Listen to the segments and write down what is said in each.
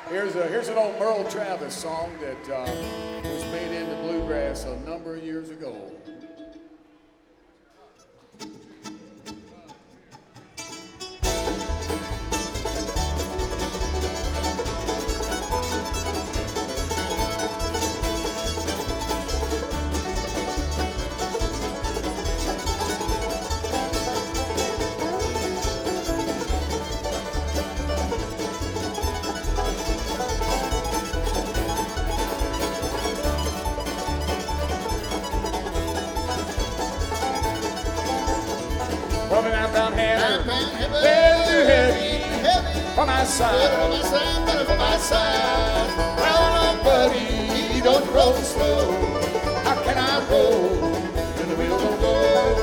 Here's an old Merle Travis song that was made into bluegrass a number of years ago. Coming out down here, bed too heavy for my side, for my side. Well, no, buddy, don't roll slow. How can I roll when the wheels don't go?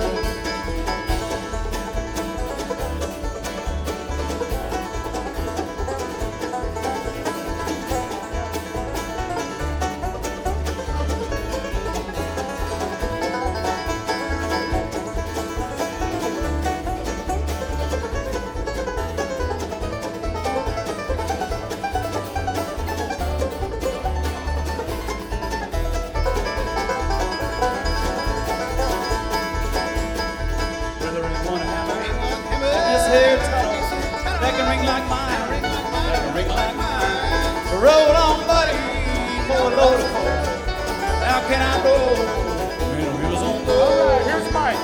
That can ring like mine, that can ring like mine. Roll on, buddy, for a load of coal. How can I roll when the wheels on go? All right, here's Mike.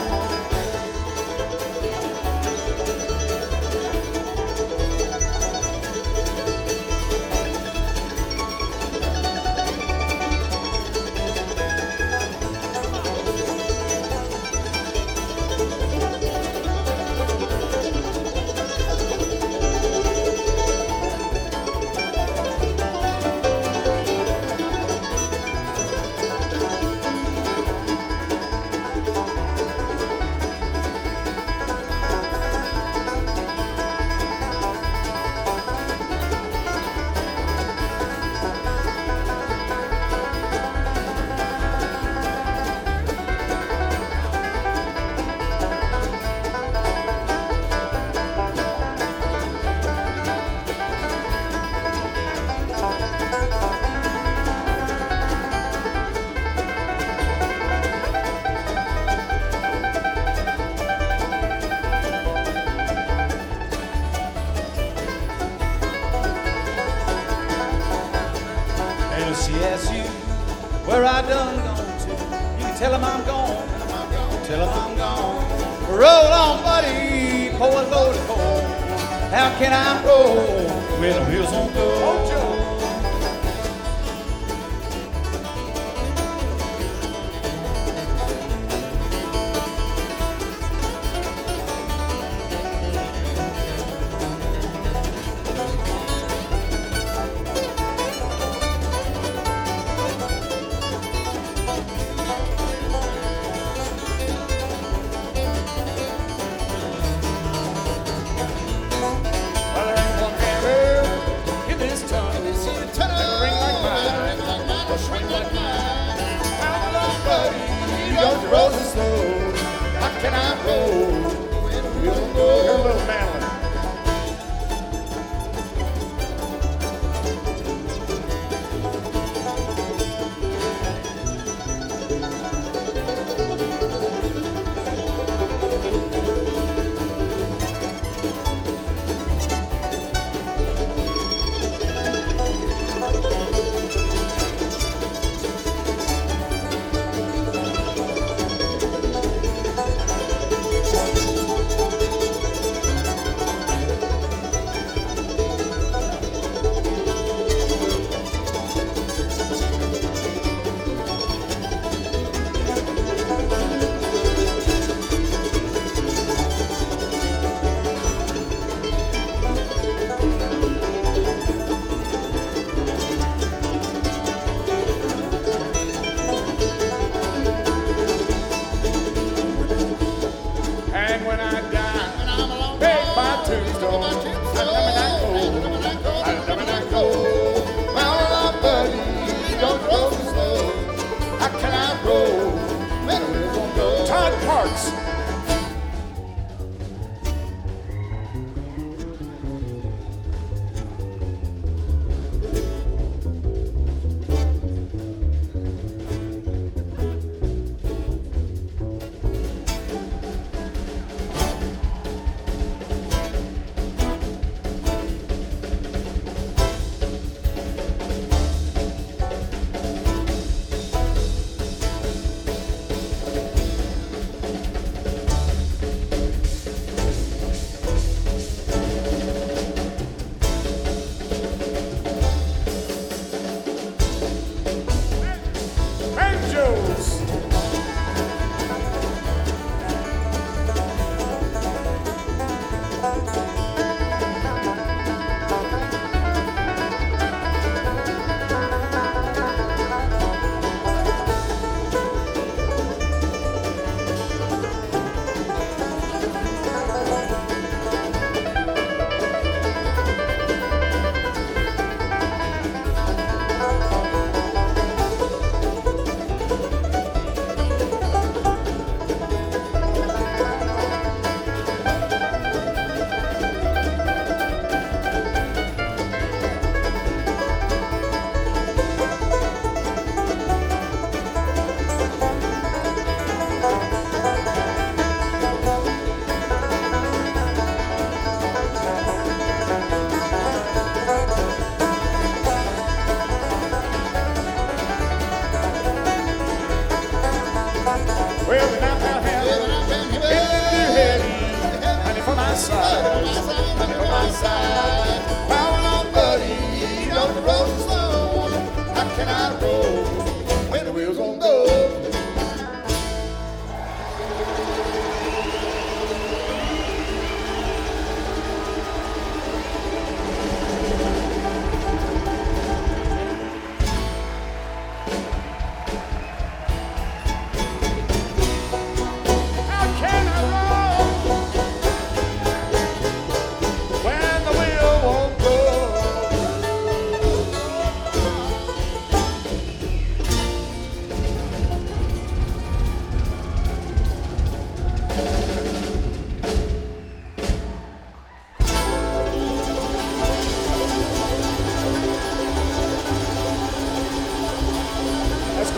And if she asks you where I done gone to, you can tell him I'm gone. Tell him I'm gone. Roll on, buddy, pour a load of coal. How can I roll when the wheels on go? Oh, Joe. Well, there ain't one hammer in this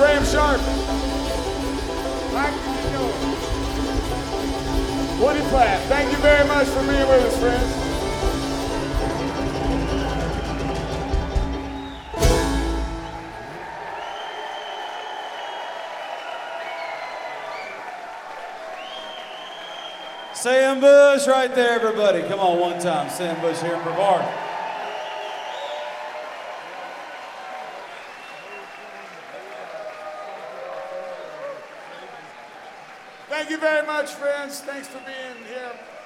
Graham Sharp. Mike Woody Platt. Thank you very much for being with us, friends. Sam Bush right there, everybody. Come on, one time. Sam Bush here in Brevard. Thank you very much, friends. Thanks for being here.